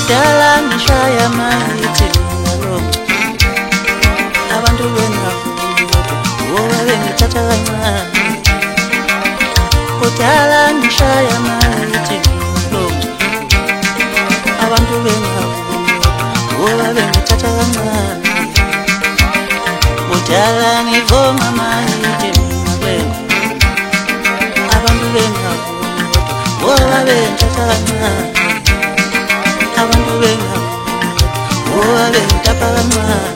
kudala ngishaya mayithi ngalonke abantu bengavumi ngoba bengithatha kancane kudala ngishaya mayithi ngalonke abantu bengavumi ngoba bengithatha kancane kudala ngivoma mayithi ngalonke abantu bengavumi ngoba bengithatha kancane abantu bengavumi ngoba bengithatha kancane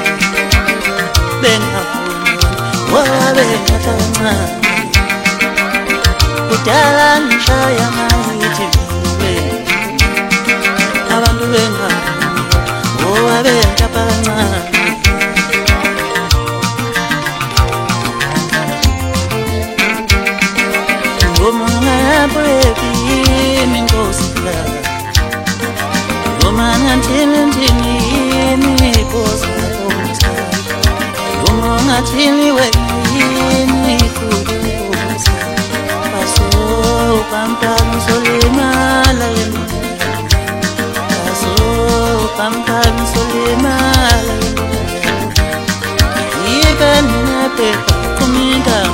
bengavumi ngoba bengithatha kancane kudala ngishaya mayithi abantu bengavumi ngoba bengithatha kancane Breaky, Mingosi, Roman Antini, Posa, Roman Antini, Wayne, Paso, Pampan, Solima, Paso, Pampan, Solima, even in a paper, coming down,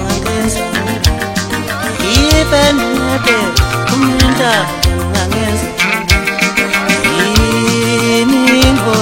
Penete, kumenda nangeza iningo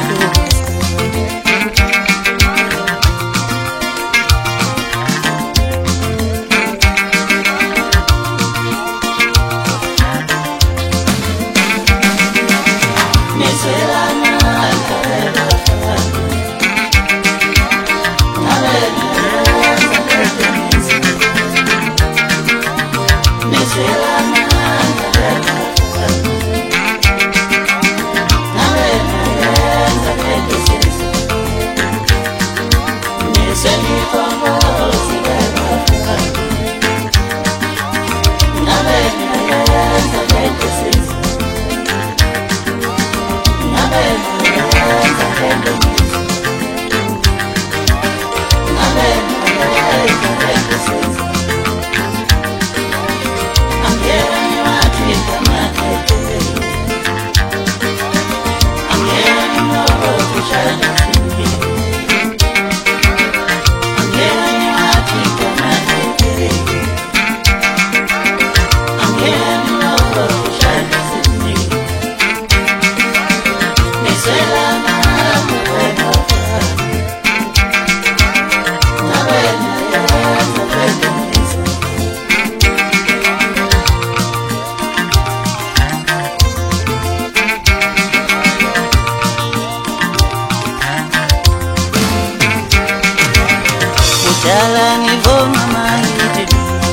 Jalan ivoma mayithi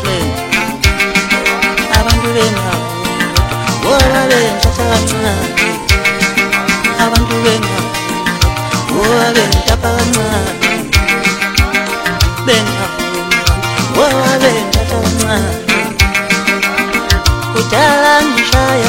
abantu bengavumi ngoba bengithatha kancane abantu bengavumi ngoba bengithatha kancane bengavumi ngoba bengithatha kancane kudala ngishaya